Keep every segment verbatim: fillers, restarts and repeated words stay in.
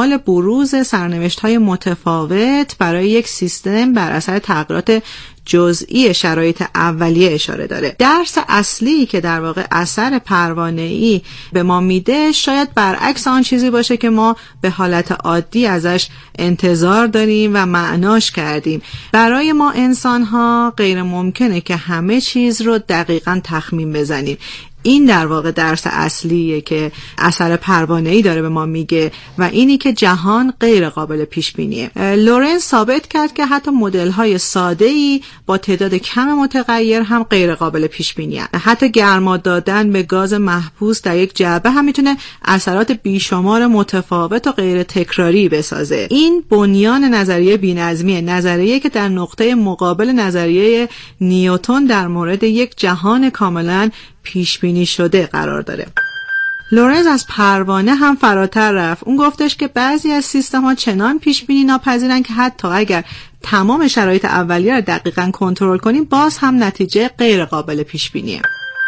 احتمال بروز سرنوشت‌های متفاوت برای یک سیستم بر اثر تغییرات جزئی شرایط اولیه اشاره داره. درس اصلی که در واقع اثر پروانه‌ای به ما میده شاید برعکس آن چیزی باشه که ما به حالت عادی ازش انتظار داریم و معناش کردیم. برای ما انسان‌ها غیر ممکنه که همه چیز رو دقیقاً تخمین بزنیم. این در واقع درس اصلیه که اثر پروانه‌ای داره به ما میگه و اینی که جهان غیر قابل پیش بینیه. لورنس ثابت کرد که حتی مدل‌های ساده‌ای با تعداد کم متغیر هم غیر قابل پیش بینیه. حتی گرما دادن به گاز محبوس در یک جعبه هم میتونه اثرات بیشمار متفاوت و غیر تکراری بسازه. این بنیان نظریه بی‌نظمیه، نظریه‌ای که در نقطه مقابل نظریه نیوتن در مورد یک جهان کاملاً پیش بینی شده قرار داره. لورنس از پروانه هم فراتر رفت. اون گفتش که بعضی از سیستم‌ها چنان پیش بینی ناپذیرن که حتی اگر تمام شرایط اولیه رو دقیقاً کنترل کنیم باز هم نتیجه غیر قابل پیش بینیه.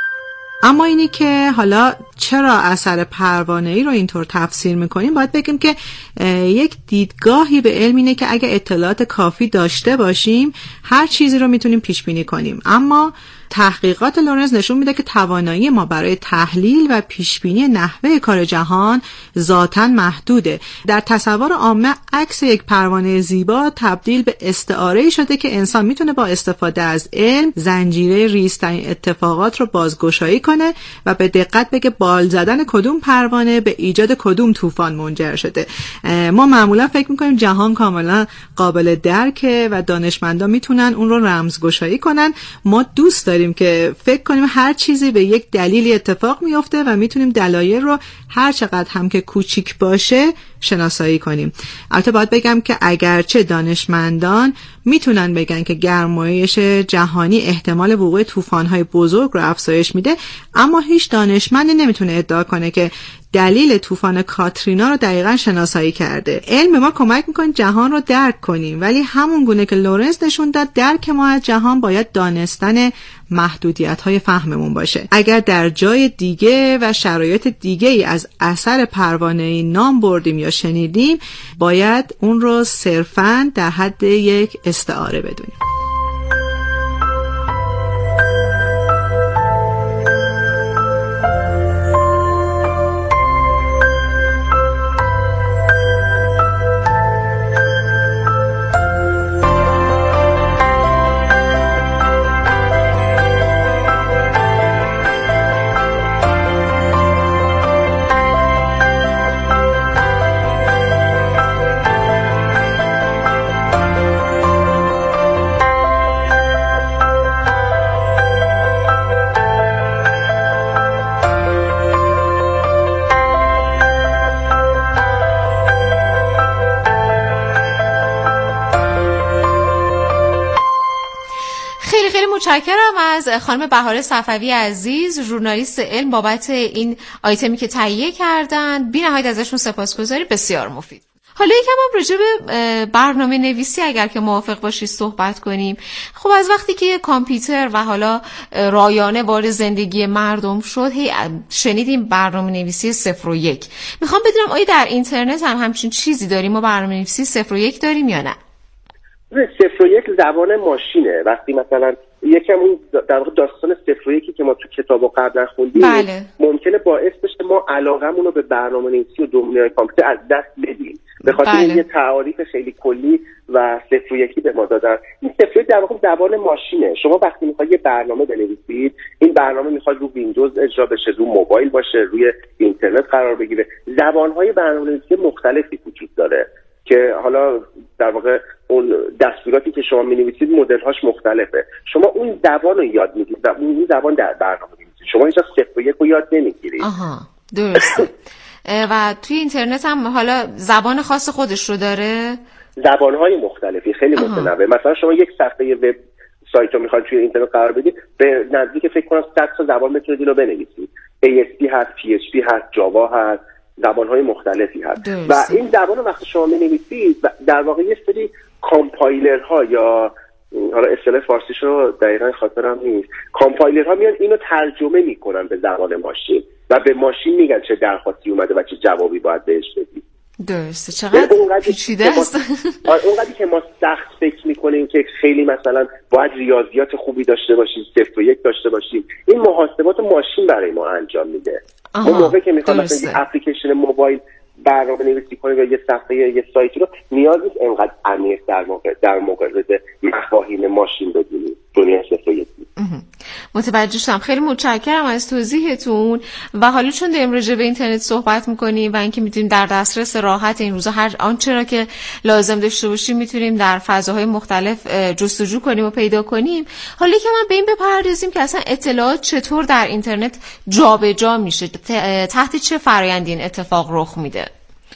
اما اینی که حالا چرا اثر پروانه‌ای رو اینطور تفسیر میکنیم، باید بگیم که یک دیدگاهی به علم اینه که اگه اطلاعات کافی داشته باشیم هر چیزی رو میتونیم پیش بینی کنیم. اما تحقیقات لورنس نشون میده که توانایی ما برای تحلیل و پیشبینی نحوه کار جهان ذاتاً محدوده. در تصور عامه عکس یک پروانه زیبا تبدیل به استعاره‌ای شده که انسان میتونه با استفاده از علم زنجیره ریزترین اتفاقات رو بازگشایی کنه و به دقت بگه بال زدن کدوم پروانه به ایجاد کدوم طوفان منجر شده. ما معمولا فکر میکنیم جهان کاملا قابل درکه و دانشمندان میتونن اون رو رمزگشایی کنن. ما دوست داریم که فکر کنیم هر چیزی به یک دلیلی اتفاق میفته و میتونیم دلایل رو هر چقدر هم که کوچیک باشه شناسایی کنیم. البته باید بگم که اگرچه دانشمندان میتونن بگن که گرمایش جهانی احتمال وقوع طوفان‌های بزرگ رو افزایش میده، اما هیچ دانشمندی نمیتونه ادعا کنه که دلیل طوفان کاترینا رو دقیقاً شناسایی کرده. علم به ما کمک میکنه جهان رو درک کنیم، ولی همون گونه که لورنس نشون داد درک ما از جهان باید دانستن محدودیت‌های فهممون باشه. اگر در جای دیگه و شرایط دیگه ای از اثر پروانه‌ای نام بردیم یا شنیدیم، باید اون رو صرفاً در حد یک استعاره بدونیم. متشکرم از خانم بهار صفوی عزیز، ژورنالیست علم، بابت این آیتمی که تهیه کردن. بی نهایت ازشون سپاسگزاری، بسیار مفید. حالا یکم هم راجع به برنامه نویسی اگر که موافق باشید صحبت کنیم. خب از وقتی که کامپیوتر و حالا رایانه وارد زندگی مردم شد، هی شنیدیم برنامه نویسی صفر و یک. میخوام بدونم آیا در اینترنت هم همچین چیزی داریم؟ ما برنامه نویسی صفر و یک داریم یا نه؟ صفر و یک زبان ماشینه. وقتی مثلا یکم اون در واقع داستان صفر و یکی که ما تو کتابو قبلا خوندیم، بله. ممکنه باعث بشه ما علاقمون رو به برنامه‌نویسی و دنیای کامپیوتر از دست بدیم. به خاطر بله. یه تعاریف خیلی کلی و صفر و یکی به ما دادن. این صفر و یک در واقع زبان ماشینه. شما وقتی میخواید یه برنامه بنویسید، این برنامه میخواد رو ویندوز اجرا بشه، رو موبایل باشه، روی اینترنت قرار بگیره. زبان‌های برنامه‌نویسی مختلفی وجود داره که حالا در واقع اون دستوراتی که شما می‌نویسید مدل‌هاش مختلفه. شما اون زبان رو یاد می‌گیرید و اون زبان در برنامه می‌نویسید. شما هیچ صفر و یک رو یاد نمی‌گیرید. آها، درسته. و توی اینترنت هم حالا زبان خاص خودش رو داره؟ زبان‌های مختلفی خیلی متنوع. مثلا شما یک صفحه وب سایت رو می‌خواید توی اینترنت قرار بدید، به نزدیک فکر کنم صد تا زبان بتونید اینو بنویسید. ای اس پی هست، پی اچ پی هست، جاوا هست، زبان‌های مختلفی هست. و این زبان رو وقتی شما می‌نویسید در واقع یه سری کامپایلرها یا حالا اصطلاح فارسیش رو دقیقاً خاطرم نیست، کامپایلرها میان اینو ترجمه میکنن به زبان ماشین و به ماشین میگن چه درخواستی اومده و چه جوابی باید بهش بدید. درسته، چقدر پیچیده است. اونقدری که ما سخت فکر میکنیم که خیلی مثلا باید ریاضیات خوبی داشته باشیم، صفر و یک داشته باشیم، این محاسبات ماشین برای ما انجام میده. اون موقع که میخوام مثلا یه اپلیکیشن موبایل برنامه نویسی کنیم یا یه صفحه یا یه سایتی رو، نیاز نیست انقدر عمیق در موقع در مورد مفاهیم ماشین بدونیم. دنیا صفر و یک. متوجه شدم. خیلی متشکرم از توضیحتون. و حالا چون داریم راجع به اینترنت صحبت میکنیم و اینکه میتونیم در دسترس راحت این روزا هر آنچه را که لازم داشته باشیم میتونیم در فضاهای مختلف جستجو کنیم و پیدا کنیم، حالا که من به این بپردازیم که اصلا اطلاعات چطور در اینترنت جابجا میشه، تحت چه فرآیندی این اتفاق رخ میده؟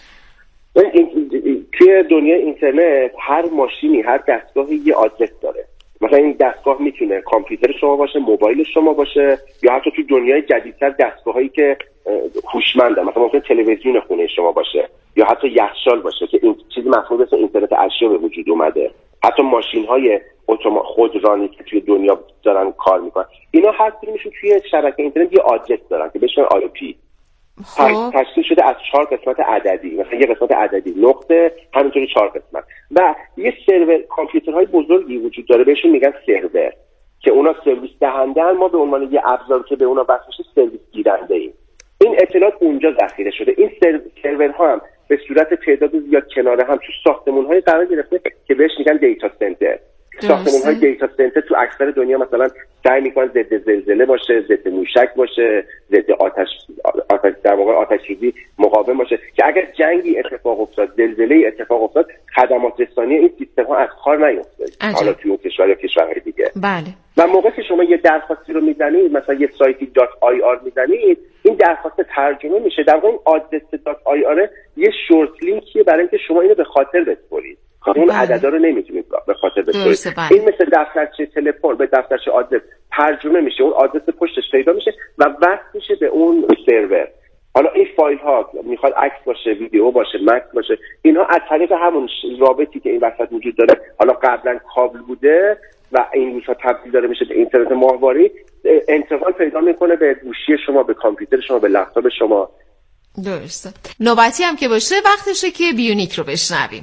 توی دنیای اینترنت هر ماشینی، هر دستگاهی یه آدرس داره. مثلا این دستگاه میتونه کامپیوتر شما باشه، موبایل شما باشه، یا حتی توی دنیای جدیدتر دستگاهایی که هوشمندن، مثلا ممکن تلویزیون خونه شما باشه یا حتی یخچال باشه که این چیزی مفهوم مثل اینترنت اشیا به وجود اومده. حتی ماشین‌های اتوما خودرانی که توی دنیا دارن کار میکنن، اینا هر کدومشون توی شبکه اینترنت یه آدرس دارن که بهش میگن آی پی. تشکیل شده از چهار قسمت عددی، مثلا یه قسمت عددی نقطه، همینطوری چهار قسمت، و یه سرور کامپیوترهای بزرگی وجود داره بهشون میگن سرور که اونا سرویس دهنده، ما به عنوان یه ابزار که به اونا وصل میشه سرویس گیرنده ایم. این اطلاعات اونجا ذخیره شده. این سرورها هم به صورت تعداد زیاد کنار هم تو ساختمان‌های قرار گرفته که بهش میگن دیتا سنتر. ساختمان‌های دیتا سنتر تو اکثر دنیا مثلا سعی میکنن ضد زلزله باشه، ضد موشک باشه، ضد آتش آتش در واقع آتش سوزی مقاوم باشه که اگر جنگی اتفاق افتاد، زلزله اتفاق افتاد، خدمات رسانی این سیستم‌ها از کار نیفته. حالا توی اون کشور یا کشورهای دیگه. بله. و موقعی که شما یه درخواستی رو میزنید، مثلا یه سایتی دات آی آر میزنید، این درخواست ترجمه میشه. در واقع این آدرس دات آی آر یه شورت لینکیه برای اینکه شما اینو به خاطر بسپرید. اون عددا رو نمیتونید به خاطر بسپرید. این مثل دفترچه تلفن به دفترچه آدرس ترجمه میشه، اون آدرس پشتش پیدا میشه و وصل میشه به اون سرور. حالا این فایل ها میخواد عکس باشه، ویدیو باشه، متن باشه، اینها از طریق همون رابطی که این وسط وجود داره، حالا قبلا کابل بوده و این روزها تبدیل داره میشه به اینترنت ماهواره، انتقال پیدا میکنه به گوشی شما، به کامپیوتر شما، به لپتاپ شما. درسته. نوبتی هم که باشه وقتشه که بیونیک رو بشنویم.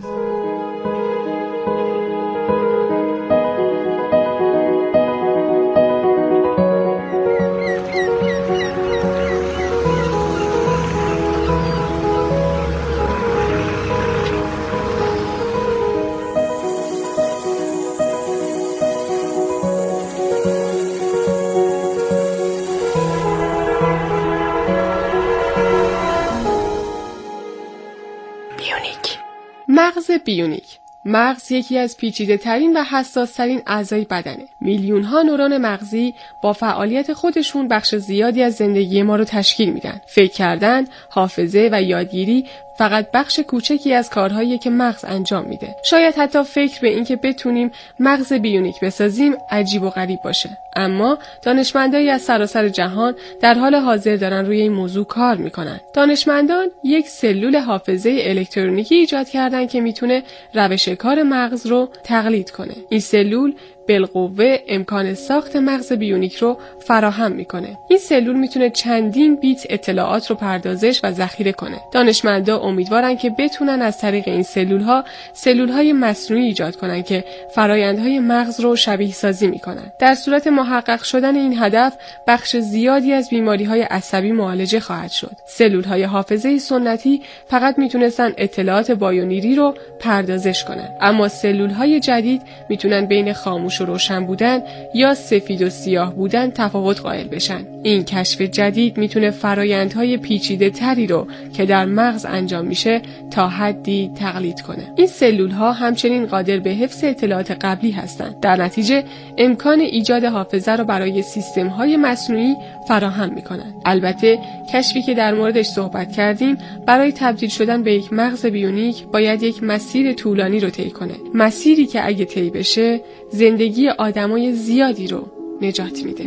مغز بیونیک. مغز یکی از پیچیده ترین و حساس ترین اعضای بدنه. میلیون ها نورون مغزی با فعالیت خودشون بخش زیادی از زندگی ما رو تشکیل میدن. فکر کردن، حافظه و یادگیری فقط بخش کوچکی از کارهایی که مغز انجام میده. شاید حتی فکر به این که بتونیم مغز بیونیک بسازیم عجیب و غریب باشه. اما دانشمندایی از سراسر جهان در حال حاضر دارن روی این موضوع کار میکنن. دانشمندان یک سلول حافظه الکترونیکی ایجاد کردن که میتونه روش کار مغز رو تقلید کنه. این سلول بالقوه امکان ساخت مغز بیونیک رو فراهم میکنه. این سلول میتونه چندین بیت اطلاعات رو پردازش و ذخیره کنه. دانشمندا امیدوارن که بتونن از طریق این سلول‌ها سلول‌های مصنوعی ایجاد کنن که فرآیندهای مغز رو شبیه سازی میکنن. در صورت محقق شدن این هدف، بخش زیادی از بیماری‌های عصبی معالجه خواهد شد. سلول‌های حافظه سنتی فقط میتونستن اطلاعات بایونری رو پردازش کنن، اما سلول‌های جدید میتونن بین خاموش و روشن بودن یا سفید و سیاه بودن تفاوت قائل بشن. این کشف جدید میتونه فرآیندهای پیچیده تری رو که در مغز انجام میشه تا حدی تقلید کنه. این سلول‌ها همچنین قادر به حفظ اطلاعات قبلی هستند. در نتیجه امکان ایجاد حافظه رو برای سیستم‌های مصنوعی فراهم میکنن. البته کشفی که در موردش صحبت کردیم برای تبدیل شدن به یک مغز بیونیک باید یک مسیر طولانی رو طی کنه. مسیری که اگه طی بشه زندگی آدمای زیادی رو نجات میده.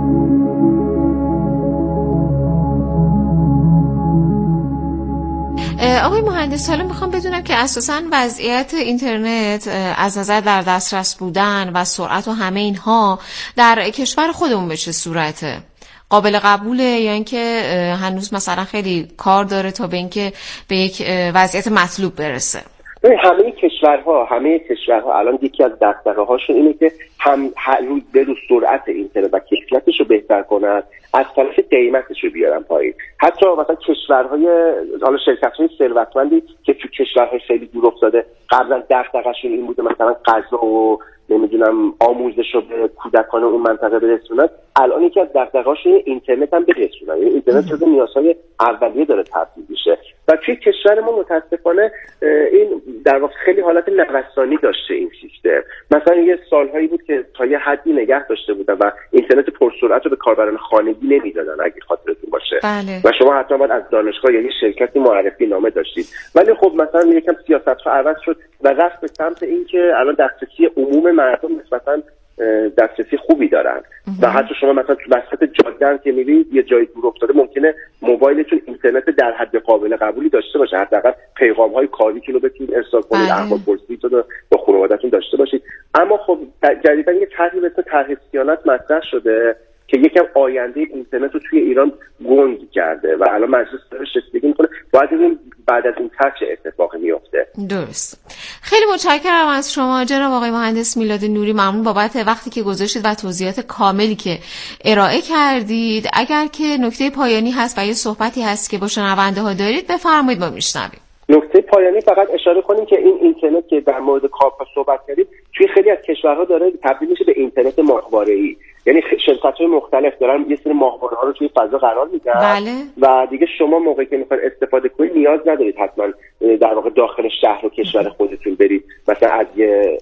آقای مهندس، حالا میخوام بدونم که اساساً وضعیت اینترنت از نظر در دسترس بودن و سرعت و همه اینها در کشور خودمون به چه صورته؟ قابل قبوله یا اینکه هنوز مثلا خیلی کار داره تا به اینکه به یک وضعیت مطلوب برسه؟ همه کشورها همه کشورها الان یکی از دغدغه‌هاشون اینه که هم روز به روز سرعت اینترنت و کیفیتش رو بهتر کنن، از طرف قیمتش رو بیارن پایین. حتی مثلا کشورهای حالا شرکت‌های ثروتمندی که تو کشورهای خیلی دور افتاده قبلا دغدغه‌شون این بوده مثلا غذا و نمیدونم آموزش رو به کودکان اون منطقه برسونن، الان یکی از دغدغه‌هاشون اینترنت هم برسونن. یعنی اینترنت جزو نیازهای اولیه داره تبدیل میشه و توی کشور ما متاسفانه این در واقع خیلی حالت نوسانی داشته این سیستم. مثلا یه سالهایی بود که تا یه حدی نگه داشته بودن و اینترنت پرسرعت رو به کاربران خانگی نمیدادن اگه خاطرتون باشه. بله. و شما حتما باید از دانشگاه یا یه شرکتی معرفی نامه داشتید. ولی خب مثلا یکم سیاست‌ها عوض شد و رفت به سمت اینکه الان دسترسی عموم مردم نسبتاً دسترسی خوبی دارن و حتی شما مثلا تو وسط جاده هم که میرید یه جای دور افتاده ممکنه موبایلتون اینترنت در حد قابل قبولی داشته باشه، حداقل پیغام‌های کاری که رو بتونید ارسال کنید، احوالپرسیتون رو با خانواده‌تون داشته باشید. اما خب جدیداً یه طرحی به اسم طرح صیانت مطرح شده که یکم آینده اینترنت رو توی ایران گنگ کرده و الان مجلس داره رسیدگی میکنه. باید ببینیم بعد از این طرح چه اتفاقی میفته. درست. خیلی متشکرم از شما جناب آقای مهندس میلاد نوری، ممنون بابت وقتی که گذاشتید و توضیحات کاملی که ارائه کردید. اگر که نکته پایانی هست و یه صحبتی هست که با شنونده ها دارید بفرمایید، ما میشنویم. نکته پایانی فقط اشاره کنیم که این اینترنت که در مورد کارپا صحبت کردید توی خیلی از کشورها داره تبدیل میشه به اینترنت ماهواره‌ای. یعنی شرکت‌های مختلف دارن یه سری ماهواره‌ها رو توی فضا قرار میدن. بله. و دیگه شما موقعی که میخواین استفاده کنید نیاز ندارید حتما در واقع داخل شهر و کشور خودتون برید مثلا از یه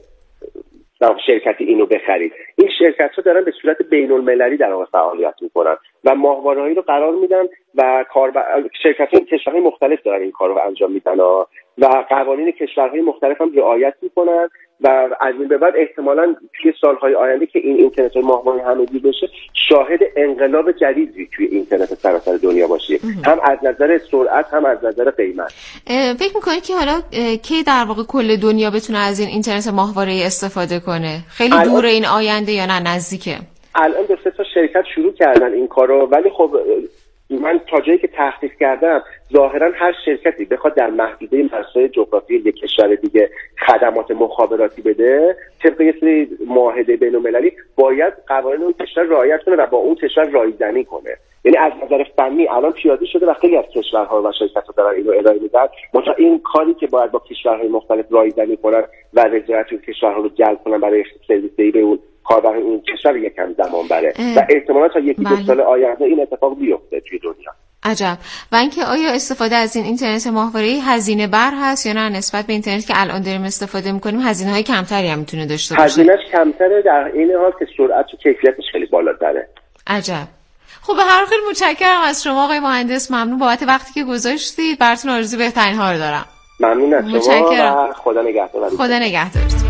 شرکتی اینو بخرید. این شرکت‌ها دارن به صورت بین‌المللی در واقع فعالیت میکنن و ماهواره‌هایی رو قرار میدن و کاربر شرکت‌های کشورهای مختلف دارن این کارو انجام میدن و قوانین کشورهای مختلف هم رعایت میکنن و از این به بعد احتمالاً توی سالهای آینده که این اینترنت ماهواره همگیر بشه شاهد انقلاب جدیدی توی اینترنت سراسر دنیا باشیم، هم از نظر سرعت هم از نظر قیمت. فکر میکنید که حالا کی در واقع کل دنیا بتونه از این اینترنت ماهواره‌ای استفاده کنه؟ خیلی دور این آینده یا نه نزدیکه؟ الان دو سه تا شرکت شروع کردن این کارو، ولی خب من تا جایی که تحقیق کردم ظاهرا هر شرکتی بخواد در محدوده مرزهای جغرافیایی یک کشور دیگه خدمات مخابراتی بده طبق یه سری معاهده بین‌المللی باید قوانین اون کشور رعایت کنه و با اون کشور رایزنی کنه. یعنی از نظر فنی الان پیاده شده و خیلی از کشورها و شرکت‌ها دارن اینو ارائه میدن. مثلا این کاری که باید با کشورهای مختلف رایزنی کنن و رضایت اون کشورها رو جلب کنن برای سرویس‌دهی به اون کاربر اون کشور یکم زمان بره و احتمالاً تا یکی دو سال آینده این اتفاق بیفته توی دنیا. عجب. و اینکه آیا استفاده از این اینترنت ماهواره‌ای هزینه بر هست یا نه نسبت به اینترنتی که الان داریم استفاده می‌کنیم هزینه‌های کمتری هم میتونه داشته باشه؟ هزینه‌اش کمتره در این حال که سرعت و کیفیتش خیلی بالاتره. عجب. خب به هر حال خیلی متشکرم از شما آقای مهندس، ممنون بابت وقتی که گذاشتید. براتون آرزوی بهترین ها رو دارم. ممنون از شما و خدا نگهدار. خدا نگهدارتون.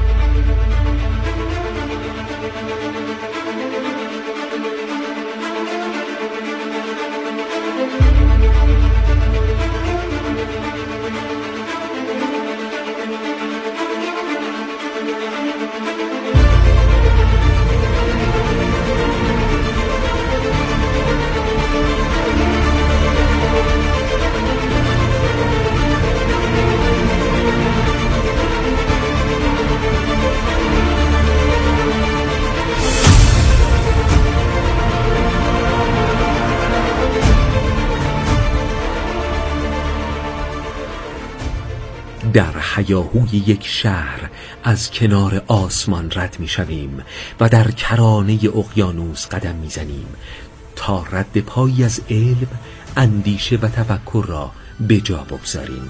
در هیاهوی یک شهر از کنار آسمان رد می شویم و در کرانه اقیانوس قدم می زنیم تا رد پایی از علم، اندیشه و تفکر را به جا بگذاریم.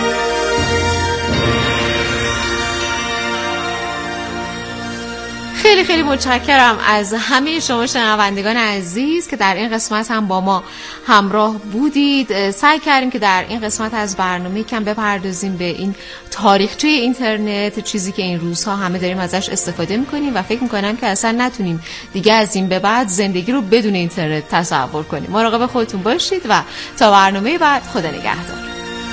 خیلی خیلی خیلی متشکرم از همه شما شنوندگان عزیز که در این قسمت هم با ما همراه بودید. سعی کردیم که در این قسمت از برنامه کم بپردازیم به این تاریخچه اینترنت، چیزی که این روزها همه داریم ازش استفاده میکنیم و فکر میکنم که اصلا نتونیم دیگه از این به بعد زندگی رو بدون اینترنت تصور کنیم. مراقب خودتون باشید و تا برنامه بعد، خدا نگهدار.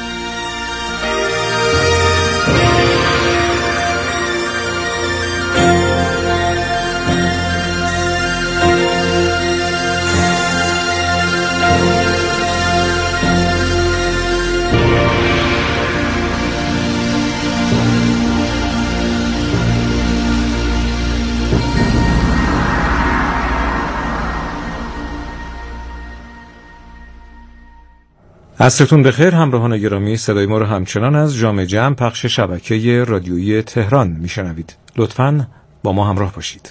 عصرتون بخیر همراهان گرامی. صدای ما رو همچنان از جام جم پخش شبکه رادیویی تهران میشنوید. لطفاً با ما همراه باشید.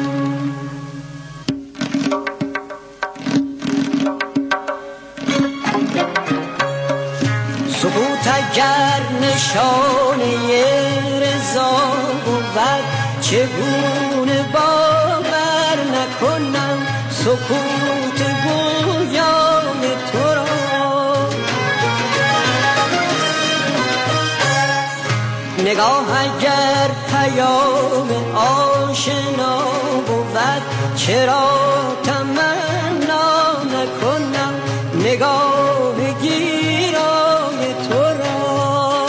سکوت اگر نشانه رضا بود، چگونه باور نکنم سکوت گویای تو را. نگاه اگر پیام آشنا بود، چرا تمنا نکنم نگاه گیرای تو را.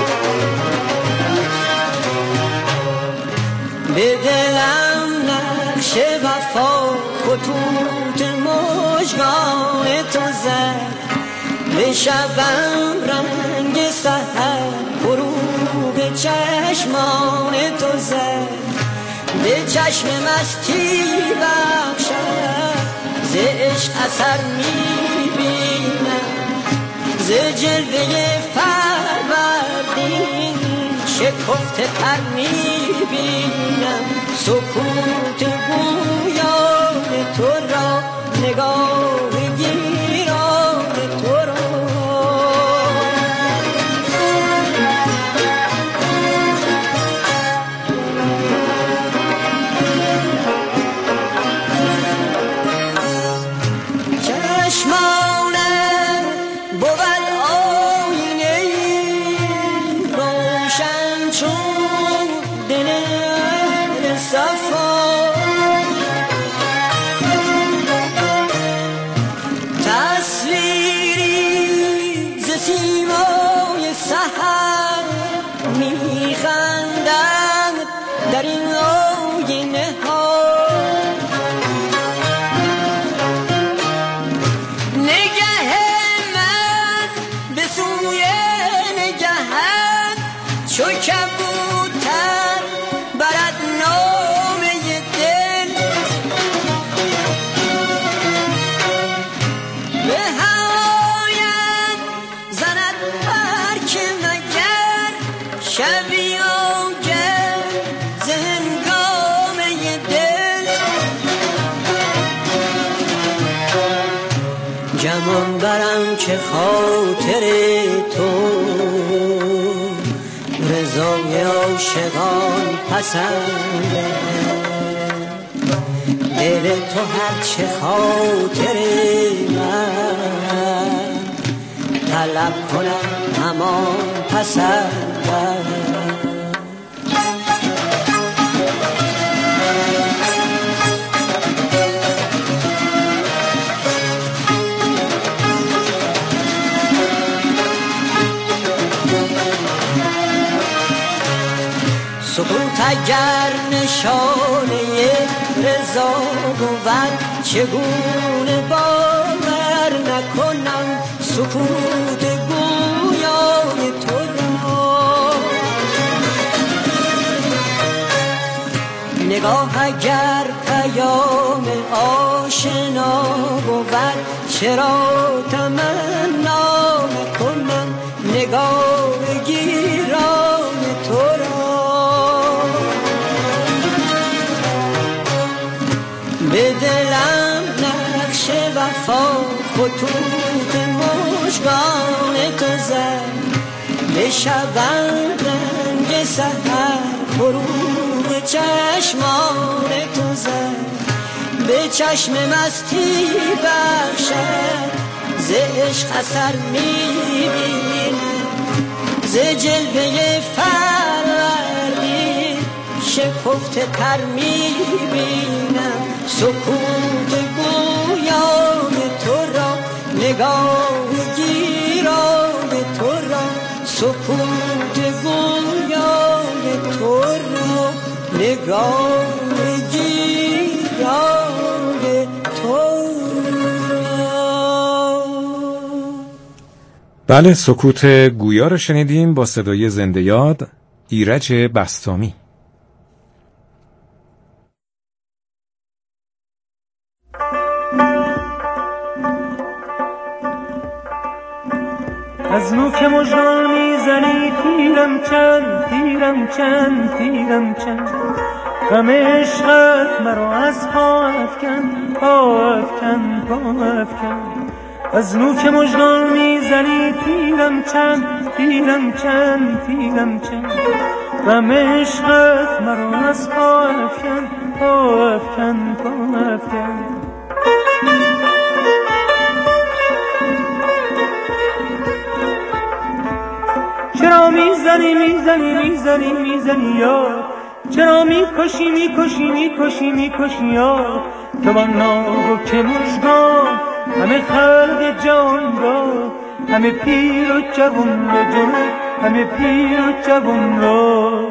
به دلم نقش وفا خطوط مژگان تو زد، به شبم رنگ سحر فروغ چشمان تو زد. به چشم مستی بخشد ز عشق اثر میبینم، ز جلوه فروردین شکفته پر میبینم. سکوت گویای تو را، نگاه گیرای تو را. جمان برم که خاطر تو رضای عاشقان پسنده. دل تو هرچه خاطر من طلب کنم همان پسنده. سکوت اگر نشانه رضا بود، چگونه باور نکنم سکوت گویای تو را. نگاه اگر پیام آشنا بود، چرا تمنا نکنم نگاه گیرای تو را. به دلم نقش وفا خطوط مژگان تو زد، به شبم رنگ سحر فروغ چشمان تو زد، به چشم مستی بخشد، ز عشق اثر میبینم، ز جلوه فروردین شکفته تر میبینم، سکوت گویان تو را، نگاه گیران تو را، سکوت گویان تو را، نگاه گیران تو را. بله، سکوت گویا رو شنیدیم با صدای زنده یاد ایرج بسطامی. از نوک مژگان میزنی تیرم چند، تیرم چند، تیرم چند، غم عشقت مرا از پا افکن، پا افکن، پا افکن. از نوک مژگان میزنی تیرم چند، تیرم چند، تیرم چند، غم عشقت مرا از پا افکن، پا افکن، پا افکن. چرا میزنی میزنی میزنی میزنی یار، چرا میکشی میکشی میکشی میکشی یار، تو با ناوک مژگان همه خلق جان را، همه پیر و جوان را جان، همه پیر و جوان را.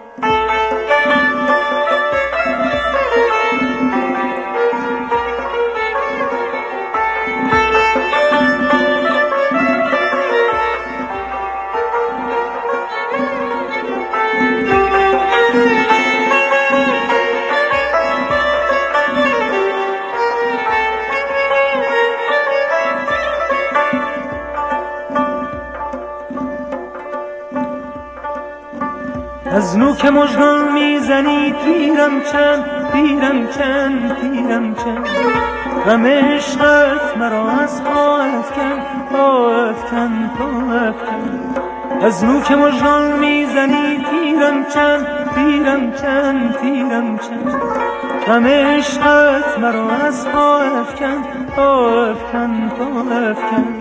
از نوک مژگان میزنی تیرم چند، تیرم چند، تیرم چند، غم عشقت مرا از پا افکن، پا افکن، پا افکن. از نوک مژگان میزنی تیرم چند، تیرم چند، تیرم چند، غم عشقت مرا از پا افکن، پا افکن، پا افکن.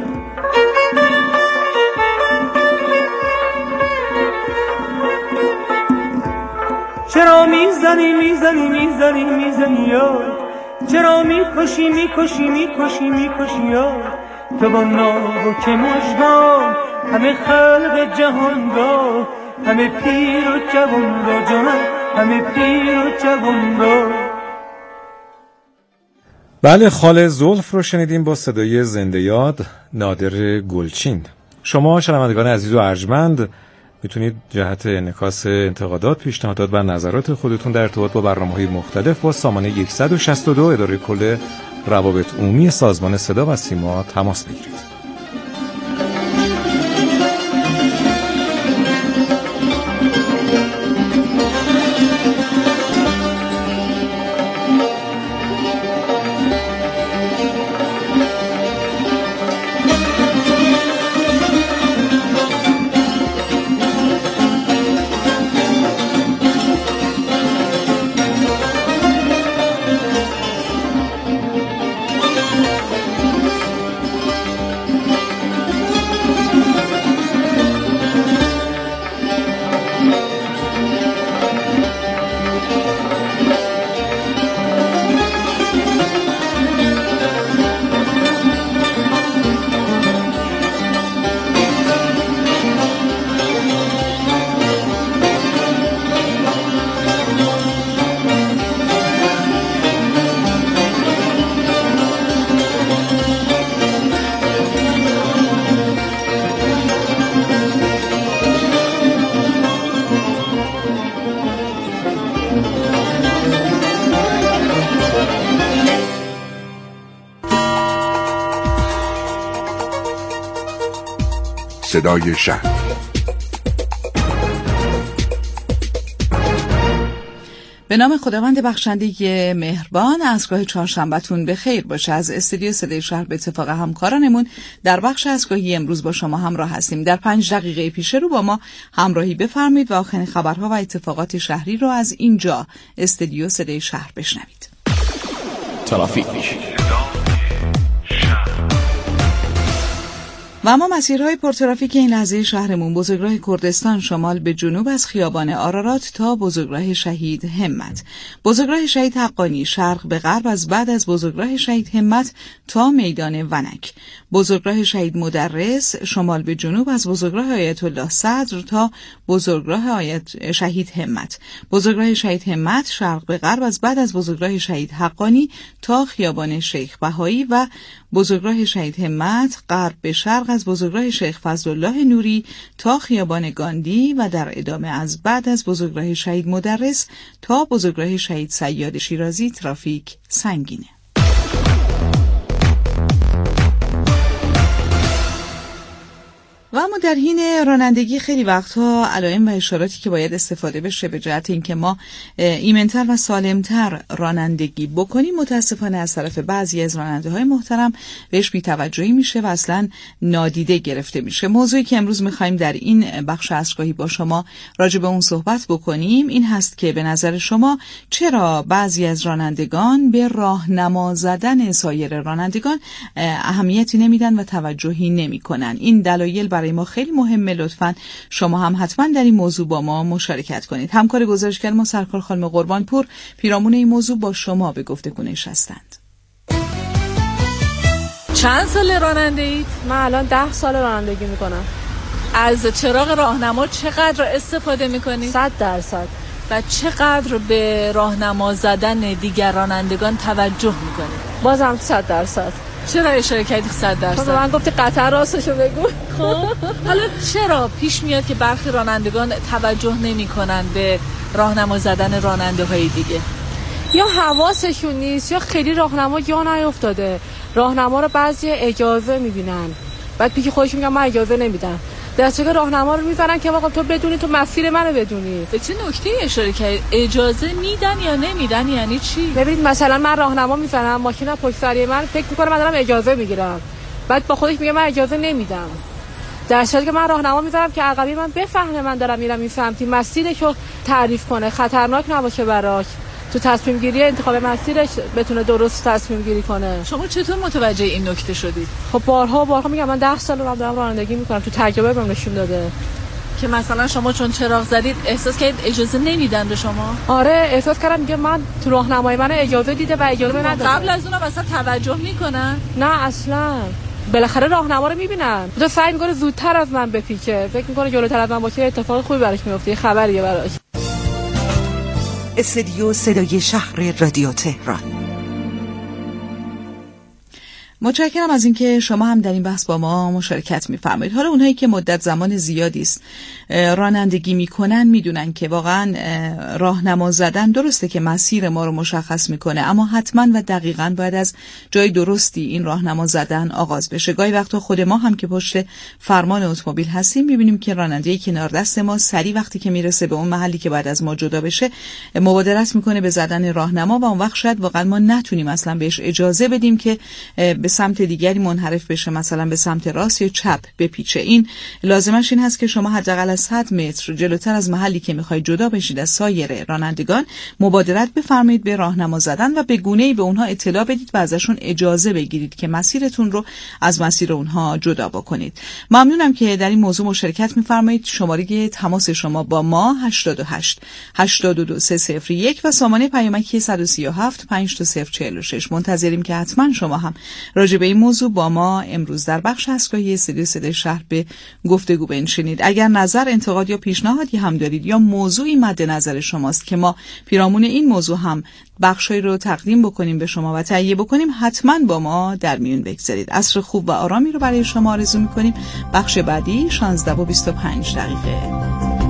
چرا میزنی میزنی میزنی میزنی یار، چرا میکشی میکشی میکشی میکشی یار، تو با ناوک مژگان همه خلق جهان را، همه پیر و جوان را جانم، همه پیر و جوان را. بله، خال زلف رو شنیدیم با صدای زنده یاد نادر گلچین. شما شنوندگان عزیز و ارجمند میتونید جهت انعکاس انتقادات، پیشنهادات و نظرات خودتون در ارتباط با برنامه‌های مختلف با سامانه صد و شصت و دو اداره کل روابط عمومی سازمان صدا و سیما تماس بگیرید. صدای شهر. به نام خداوند بخشنده مهربان. عصرگاه چهارشنبه‌تون به خیر باشه. از استودیو صدای شهر به اتفاق همکارانمون در بخش عصرگاهی امروز با شما همراه هستیم. در پنج دقیقه پیش رو با ما همراهی بفرمایید و آخرین خبرها و اتفاقات شهری رو از اینجا استودیو صدای شهر بشنوید. ترافیک و اما مسیرهای پرترافیک این لحظه شهرمون: بزرگراه کردستان شمال به جنوب از خیابان آرارات تا بزرگراه شهید همت، بزرگراه شهید حقانی شرق به غرب از بعد از بزرگراه شهید همت تا میدان ونک، بزرگراه شهید مدرس شمال به جنوب از بزرگراه آیت الله صدر تا بزرگراه آیت شهید همت، بزرگراه شهید همت شرق به غرب از بعد از بزرگراه شهید حقانی تا خیابان شیخ بهایی و بزرگراه شهید همت غرب به شرق از بزرگراه شیخ فضلالله نوری تا خیابان گاندی و در ادامه از بعد از بزرگراه شهید مدرس تا بزرگراه شهید صیاد شیرازی ترافیک سنگینه. و اما در حین رانندگی خیلی وقتها علائم و اشاراتی که باید استفاده بشه به جهت اینکه ما ایمن‌تر و سالمتر رانندگی بکنیم متاسفانه از طرف بعضی از راننده‌های محترم بهش بی‌توجهی میشه و اصلا نادیده گرفته میشه. موضوعی که امروز می‌خوایم در این بخش عصرگاهی با شما راجع به اون صحبت بکنیم این هست که به نظر شما چرا بعضی از رانندگان به راهنما زدن سایر رانندگان اهمیتی نمیدن و توجهی نمی‌کنن؟ این دلایل برای ما خیلی مهمه. لطفاً شما هم حتما در این موضوع با ما مشارکت کنید. همکار گزارشگر ما سرکار خانم قربانپور پیرامون این موضوع با شما به گفتگو نشستند. چند سال راننده اید؟ من الان ده سال رانندگی میکنم. از چراغ راهنما چقدر استفاده میکنید؟ صد درصد. و چقدر به راهنما زدن دیگر رانندگان توجه میکنید؟ بازم صد درصد. چرا اشاره کردی صد درصد؟ تو من گفتی قطر راستشو بگو. خب حالا چرا پیش میاد که برخی رانندگان توجه نمی‌کنن به راهنما زدن راننده‌های دیگه؟ یا حواسشون نیست یا خیلی راهنما یا نیافتاده. راهنما رو بعضی اجازه می‌بینن بعد پیش خودشون میگن من اجازه نمیدم، دستگاه راهنما رو می‌زنن که واقعا تو بدونی، تو مسیر منو بدونی. به چه نکته اشاره کردید؟ اجازه میدن یا نمیدن یعنی چی؟ ببینید مثلا من راهنما میزنم، ماشینا پشت سر من فکر می‌کنه من دارم اجازه میگیرم، بعد با خودش میگه من اجازه نمیدم، در صورتی که من راهنما میذارم که عقبی من بفهمه من دارم میرم این سمتی، مسیرشو تعریف کنه، خطرناک نباشه براش، تو تصمیم گیری انتخاب مسیرش بتونه درست تصمیم گیری کنه. شما چطور متوجه این نکته شدید؟ خب بارها بارها میگم من ده سال رو دارم رانندگی میکنم، تو تجربه بهم نشون داده که مثلا شما چون چراغ زدید احساس کردید اجازه نمیدن به شما؟ آره احساس کردم میگه من تو راهنمای من اجازه دیده و اجازه نداده. قبل از اونم اصلا توجه میکنن؟ نه اصلا. بالاخره راهنما رو میبینن، تو سعی میکنه زودتر از من بپیچه، فکر میکنه جلوتر از من باشه اتفاق خوبی براش میفته، خبریه براش. استودیو صدای شهر رادیو تهران. متشکرم از اینکه شما هم در این بحث با ما مشارکت می‌فرمایید. حالا اونایی که مدت زمان زیادی است رانندگی میکنن میدونن که واقعا راهنما زدن درسته که مسیر ما رو مشخص میکنه، اما حتما و دقیقاً باید از جای درستی این راهنما زدن آغاز بشه. گاهی وقتا خود ما هم که پشت فرمان اتومبیل هستیم میبینیم که راننده کنار دست ما سری وقتی که میرسه به اون محلی که باید از ما جدا بشه مبادرت میکنه به زدن راهنما و اون وقت شاید واقعا ما نتونیم اصلا بهش اجازه بدیم که به سمت دیگری منحرف بشه، مثلا به سمت راست یا چپ بپیچه. این لازمش این هست که شما حداقل از صد متر جلوتر از محلی که میخواید جدا بشید از سایر رانندگان مبادرت بفرمایید به راهنما زدن و به گونه‌ای به اونها اطلاع بدید و ازشون اجازه بگیرید که مسیرتون رو از مسیر اونها جدا بکنید. ممنونم که در این موضوع مشارکت میفرمایید. شماره تماس شما با ما هشتاد و هشت هشتاد و دو سه صفر یک و سامانه پیامکی صد و سی و هفت پنج دو صفر چهل و شش. منتظریم که حتما شما هم راجع به این موضوع با ما امروز در بخش عصرگاهی استودیو صدای شهر به گفتگو بنشینید. اگر نظر، انتقاد یا پیشنهادی هم دارید یا موضوعی مد نظر شماست که ما پیرامون این موضوع هم بخشی رو تقدیم بکنیم به شما و تهیه بکنیم، حتما با ما در میون بگذارید. عصر خوب و آرامی رو برای شما آرزو می‌کنیم. بخش بعدی شانزده و بیست و پنج دقیقه.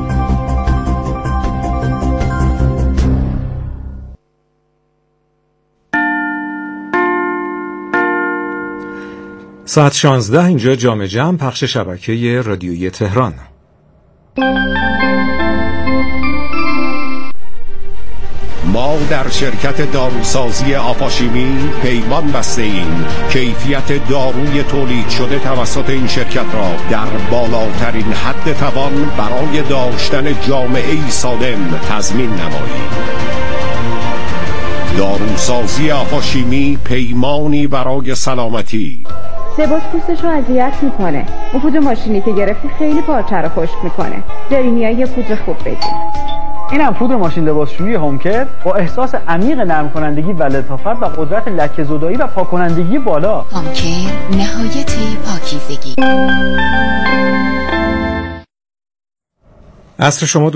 ساعت شانزده اینجا جام جم، پخش شبکه رادیویی تهران. ما در شرکت داروسازی آفاشیمی پیمان بسته ایم کیفیت داروی تولید شده توسط این شرکت را در بالاترین حد توان برای داشتن جامعه‌ای سالم تضمین نماییم. داروسازی آفاشیمی پیمانی برای سلامتی. لباس پوستش رو اذیت میکنه. اون پودر ماشینی که گرفتی خیلی پارچه رو خشک میکنه. جریمیا یه پودر خوب بگیر. اینم پودر ماشین لباسشویی هومکر با احساس عمیق نرم کنندگی و لطافت و قدرت لکه زدایی و پاک کنندگی بالا. هومکر نهایت پاکیزگی. عصر شما